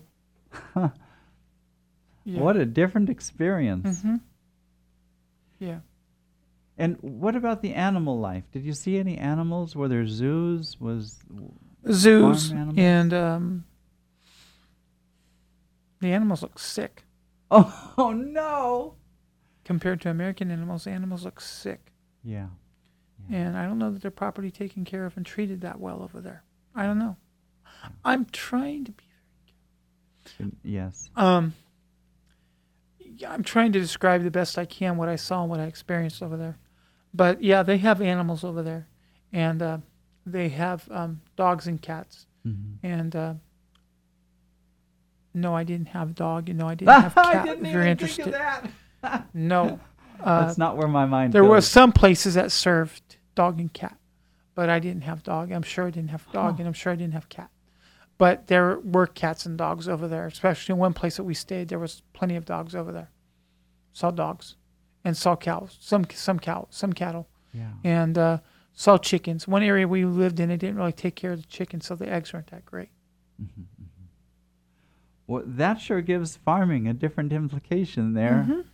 Yeah. What a different experience. Mm-hmm. Yeah. And what about the animal life? Did you see any animals? Were there zoos? Zoos farm animals? and the animals look sick Oh no! compared to American animals. The animals look sick, Yeah. and I don't know that they're properly taken care of and treated that well over there. I don't know. I'm trying to be. Yes. Yeah, I'm trying to describe the best I can what I saw and what I experienced over there. But yeah, they have animals over there, and they have dogs and cats. Mm-hmm. And no, I didn't have a dog. No, I didn't have a cat. I didn't Very even interested. think of that. No. That's not where my mind There goes. were some places that served dog and cat, but I didn't have dog. I'm sure I didn't have dog, and I'm sure I didn't have cat. But there were cats and dogs over there, especially in one place that we stayed. There was plenty of dogs over there. Saw dogs, and saw cows, some cattle, Yeah. and saw chickens. One area we lived in, they didn't really take care of the chickens, so the eggs weren't that great. Well, that sure gives farming a different implication there. Mm-hmm.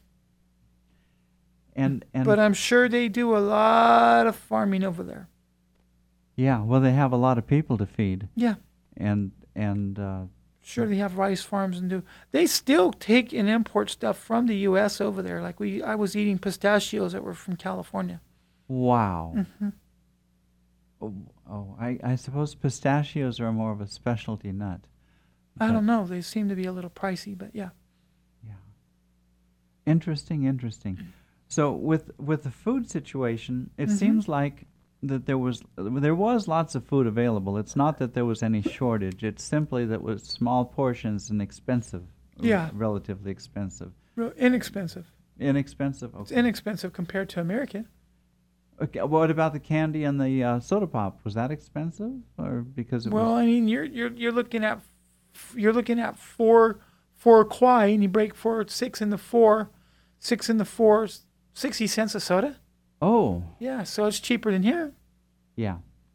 And But I'm sure they do a lot of farming over there. yeah, well, they have a lot of people to feed, Yeah. and Sure, they have rice farms and do. They still take and import stuff from the U.S. over there. Like I was eating pistachios that were from California. wow. Mm-hmm. I suppose pistachios are more of a specialty nut. I But- don't know. They seem to be a little pricey, but yeah. Yeah. Interesting. So with the food situation, it Mhm. seems like that there was lots of food available. It's not that there was any shortage. It's simply that it was small portions and expensive. Yeah. Relatively expensive. Inexpensive. Inexpensive. It's Okay. inexpensive compared to American. Okay. What about the candy and the soda pop? Was that expensive, or because it Well, was? I mean, you're looking at four kwai, and you break 6 in the 4, 60 cents a soda. Oh, Yeah, so it's cheaper than here. yeah.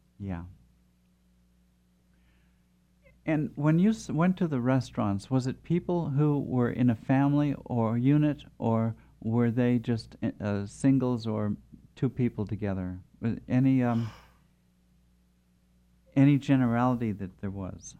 And when you went to the restaurants, was it people who were in a family or unit, or were they just singles or two people together? Was any generality that there was?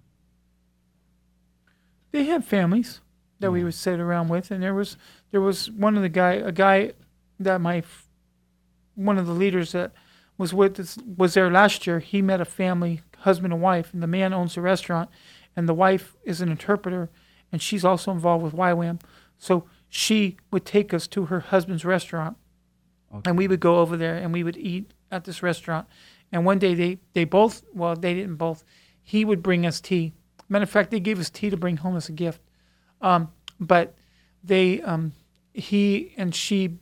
They had families that we would sit around with, and there was one of a guy that one of the leaders that was with us was there last year. He met a family, husband and wife, and the man owns the restaurant, and the wife is an interpreter, and she's also involved with YWAM. So she would take us to her husband's restaurant, Okay. and we would go over there and we would eat at this restaurant. And one day they didn't both. He would bring us tea. Matter of fact, they gave us tea to bring home as a gift. But they, he and she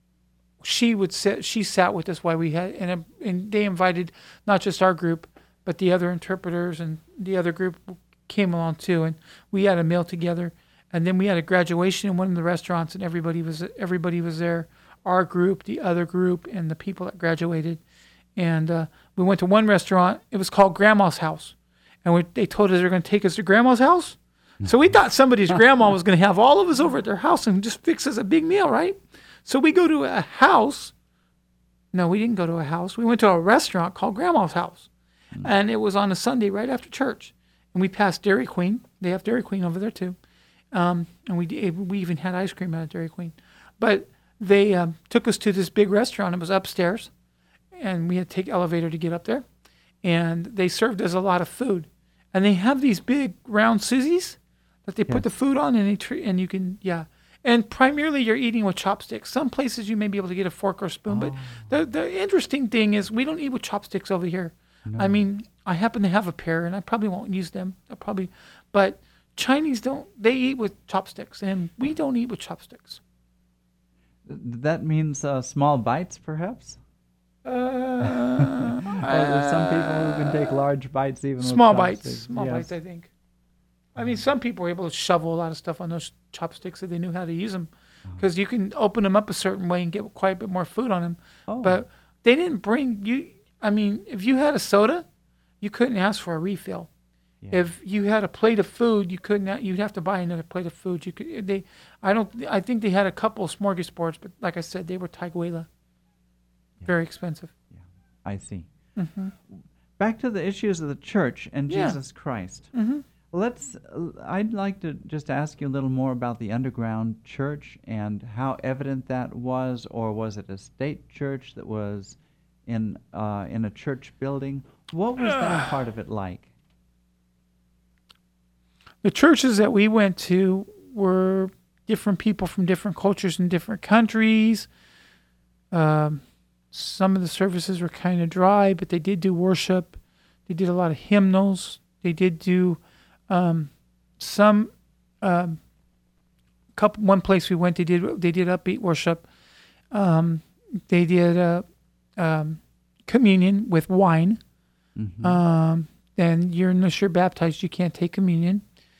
sat with us while we had, and they invited not just our group, but the other interpreters, and the other group came along too, and we had a meal together. And then we had a graduation in one of the restaurants, and everybody was there. Our group, the other group, and the people that graduated. And we went to one restaurant. It was called Grandma's House, and they told us they were going to take us to Grandma's house. So we thought somebody's grandma was going to have all of us over at their house and just fix us a big meal, right? So we go to a house. No, we didn't go to a house. We went to a restaurant called Grandma's House. And it was on a Sunday right after church. And we passed Dairy Queen. They have Dairy Queen over there too. And we even had ice cream at Dairy Queen. But they took us to this big restaurant. It was upstairs. And we had to take elevator to get up there. And they served us a lot of food. And they have these big round scissors that they put the food on, and you can, And primarily you're eating with chopsticks. Some places you may be able to get a fork or a spoon, but the interesting thing is we don't eat with chopsticks over here. No. I mean, I happen to have a pair, and I probably won't use them. But Chinese don't. They eat with chopsticks, and we don't eat with chopsticks. That means small bites, perhaps? There's some people who can take large bites even small with chopsticks. bites. Small bites, I think. I mean, some people were able to shovel a lot of stuff on those chopsticks if they knew how to use them, because you can open them up a certain way and get quite a bit more food on them. Oh. But they didn't bring you. I mean, if you had a soda, you couldn't ask for a refill. Yeah. If you had a plate of food, you couldn't. You'd have to buy another plate of food. You could. I think they had a couple of smorgasbords, but like I said, they were taiguela. Yeah. Very expensive. Yeah, I see. Mm-hmm. Back to the issues of the church and Jesus Christ. Mm-hmm. I'd like to just ask you a little more about the underground church and how evident that was, or was it a state church that was in a church building? What was that part of it like? The churches that we went to were different people from different cultures and different countries. Some of the services were kind of dry, but they did do worship. They did a lot of hymnals. They did do one place we went, they did upbeat worship. They did communion with wine. Mm-hmm. And unless you're baptized, you can't take communion.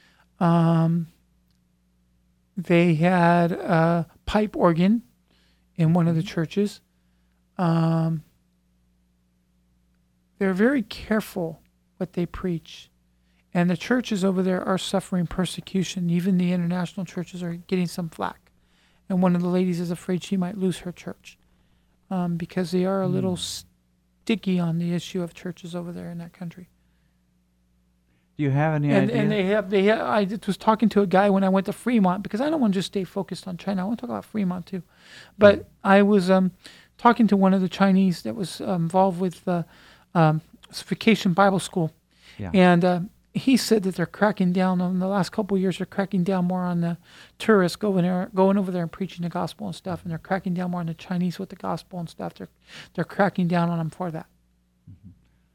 They had a pipe organ in one of the churches. They're very careful what they preach. And the churches over there are suffering persecution. Even the international churches are getting some flack. And one of the ladies is afraid she might lose her church because they are a little sticky on the issue of churches over there in that country. Do you have any idea? And they have. I was talking to a guy when I went to Fremont, because I don't want to just stay focused on China. I want to talk about Fremont too. But I was talking to one of the Chinese that was involved with the Vacation Bible School. Yeah. And he said that they're cracking down on the last couple of years. They're cracking down more on the tourists going over there and preaching the gospel and stuff, and they're cracking down more on the Chinese with the gospel and stuff. They're cracking down on them for that. Mm-hmm.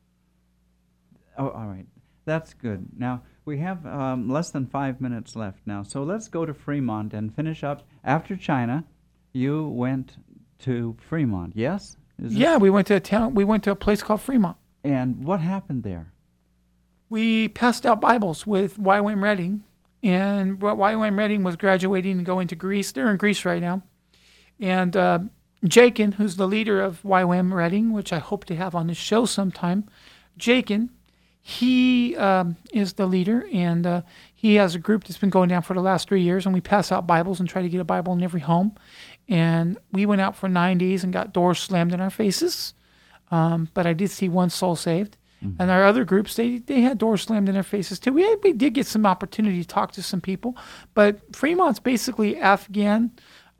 Oh, all right, that's good. Now we have less than 5 minutes left now, so let's go to Fremont and finish up. After China, you went to Fremont, yes? We went to a town. We went to a place called Fremont. And what happened there? We passed out Bibles with YWAM Reading, and YWAM Reading was graduating and going to Greece. They're in Greece right now. And Jakin, who's the leader of YWAM Reading, which I hope to have on this show sometime, Jakin, he is the leader, and he has a group that's been going down for the last 3 years, and we pass out Bibles and try to get a Bible in every home. And we went out for 9 days and got doors slammed in our faces, but I did see one soul saved. Mm-hmm. And our other groups, they had doors slammed in their faces too. We did get some opportunity to talk to some people, but Fremont's basically Afghan,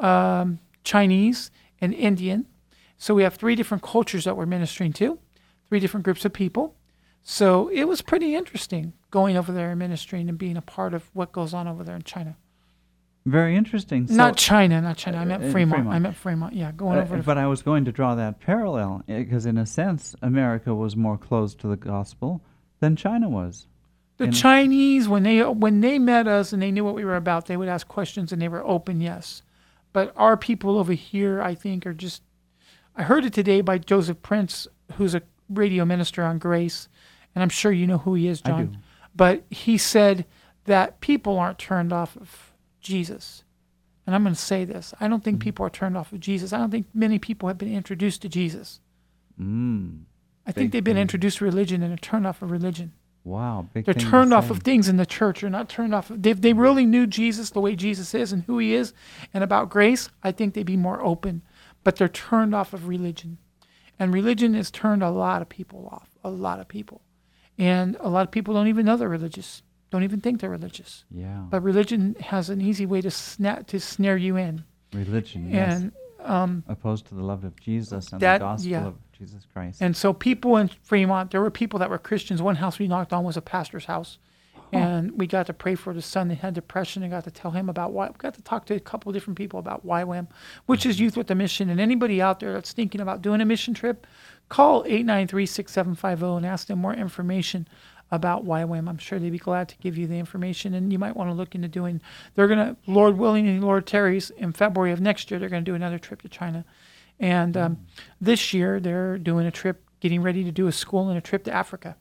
Chinese, and Indian. So we have 3 different cultures that we're ministering to, 3 different groups of people. So it was pretty interesting going over there and ministering and being a part of what goes on over there in China. Very interesting. So, not China. I meant Fremont. Yeah, going over to... But I was going to draw that parallel, because in a sense, America was more closed to the gospel than China was. The Chinese, when they met us and they knew what we were about, they would ask questions and they were open, yes. But our people over here, I think, are just... I heard it today by Joseph Prince, who's a radio minister on Grace, and I'm sure you know who he is, John. I do. But he said that people aren't turned off of Jesus. And I'm going to say this. I don't think people are turned off of Jesus. I don't think many people have been introduced to Jesus. I think they've been introduced to religion and are turned off of religion. Wow, big They're thing to turned off say. of things in the church. They're not turned off. If they really knew Jesus the way Jesus is and who he is and about grace, I think they'd be more open. But they're turned off of religion. And religion has turned a lot of people off, a lot of people. And a lot of people don't even know they're religious, don't even think they're religious. Yeah. But religion has an easy way to snare you in. Religion, yes. And Opposed to the love of Jesus and that- the gospel yeah. of Jesus Christ. And so people in Fremont, there were people that were Christians. One house we knocked on was a pastor's house. And we got to pray for his son that had depression and got to tell him about why. We got to talk to a couple of different people about YWAM, which is Youth with a Mission. And anybody out there that's thinking about doing a mission trip, call 893-6750 and ask them more information about YWAM. I'm sure they'd be glad to give you the information. And you might want to look into doing, they're going to, Lord willing and Lord tarries, in February of next year, they're going to do another trip to China. And this year, they're doing a trip, getting ready to do a school and a trip to Africa.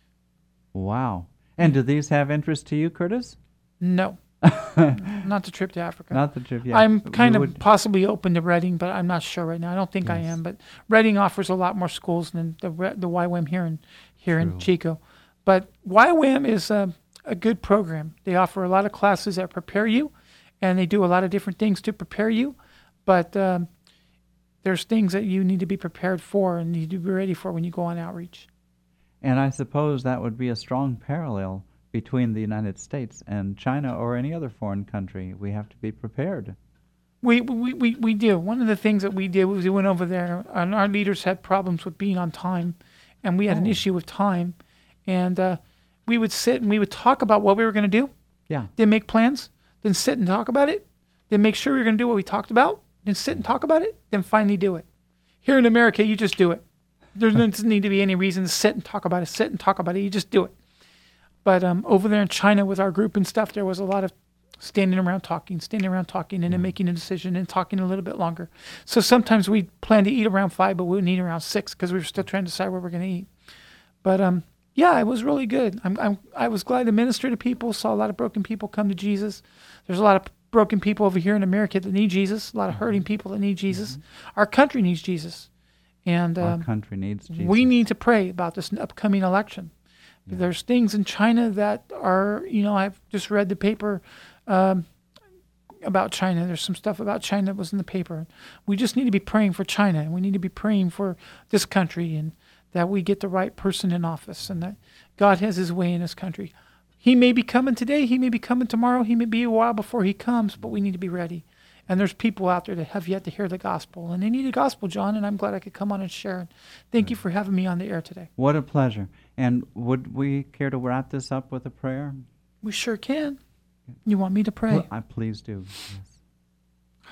Wow. And do these have interest to you, Curtis? No, not the trip to Africa. Not the trip, yeah. I'm But kind you of would- possibly open to Reading, but I'm not sure right now. I don't think I Yes. am. But Reading offers a lot more schools than the YWAM here in True. Chico. But YWAM is a good program. They offer a lot of classes that prepare you, and they do a lot of different things to prepare you. But there's things that you need to be prepared for and need to be ready for when you go on outreach. And I suppose that would be a strong parallel between the United States and China or any other foreign country. We have to be prepared. We do. One of the things that we did was we went over there, and our leaders had problems with being on time, and we had an Oh. issue with time. And we would sit and we would talk about what we were going to do, Yeah. then make plans, then sit and talk about it, then make sure we were going to do what we talked about, then sit and talk about it, then finally do it. Here in America, you just do it. There doesn't need to be any reason to sit and talk about it. You just do it. But over there in China with our group and stuff, there was a lot of standing around talking, and then making a decision and talking a little bit longer. So sometimes we planned to eat around 5, but we would eat around 6 because we were still trying to decide what we're going to eat. But yeah, it was really good. I was glad to minister to people, saw a lot of broken people come to Jesus. There's a lot of broken people over here in America that need Jesus, a lot of hurting people that need Jesus. Our country needs Jesus. And Our country needs Jesus. we need to pray about this upcoming election. There's things in China that are, I've just read the paper about China. There's some stuff about China that was in the paper. We just need to be praying for China, and we need to be praying for this country, and that we get the right person in office, and that God has his way in this country. He may be coming today, he may be coming tomorrow, he may be a while before he comes, but we need to be ready. And there's people out there that have yet to hear the gospel, and they need a gospel, John, and I'm glad I could come on and share it. Thank you for having me on the air today. What a pleasure. And would we care to wrap this up with a prayer? We sure can. You want me to pray? Well, please do. Yes.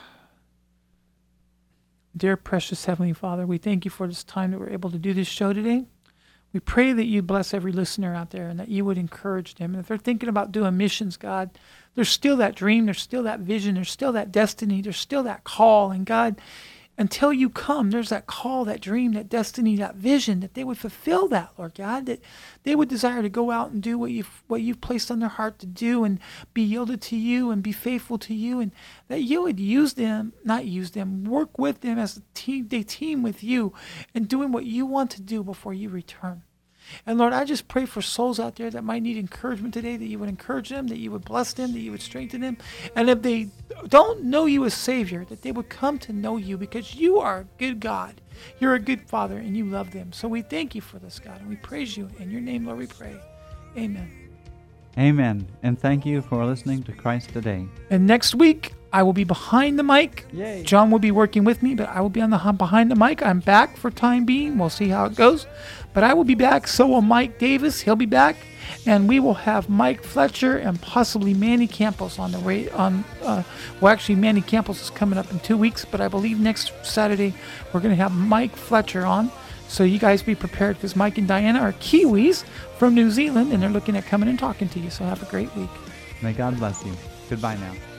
Dear precious Heavenly Father, we thank you for this time that we're able to do this show today. We pray that you bless every listener out there and that you would encourage them. And if they're thinking about doing missions, God, there's still that dream, there's still that vision, there's still that destiny, there's still that call. And God, until you come, there's that call, that dream, that destiny, that vision, that they would fulfill that, Lord God, that they would desire to go out and do what you've placed on their heart to do and be yielded to you and be faithful to you, and that you would work with them as a team, they team with you and doing what you want to do before you return. And Lord, I just pray for souls out there that might need encouragement today, that you would encourage them, that you would bless them, that you would strengthen them. And if they don't know you as Savior, that they would come to know you, because you are a good God. You're a good Father, and you love them. So we thank you for this, God, and we praise you. In your name, Lord, we pray. Amen. Amen. And thank you for listening to Christ Today. And next week, I will be behind the mic. Yay. John will be working with me, but I will be on behind the mic. I'm back for time being. We'll see how it goes. But I will be back. So will Mike Davis. He'll be back. And we will have Mike Fletcher and possibly Manny Campos on the way. Actually, Manny Campos is coming up in 2 weeks, but I believe next Saturday we're going to have Mike Fletcher on. So you guys be prepared, because Mike and Diana are Kiwis from New Zealand, and they're looking at coming and talking to you. So have a great week. May God bless you. Goodbye now.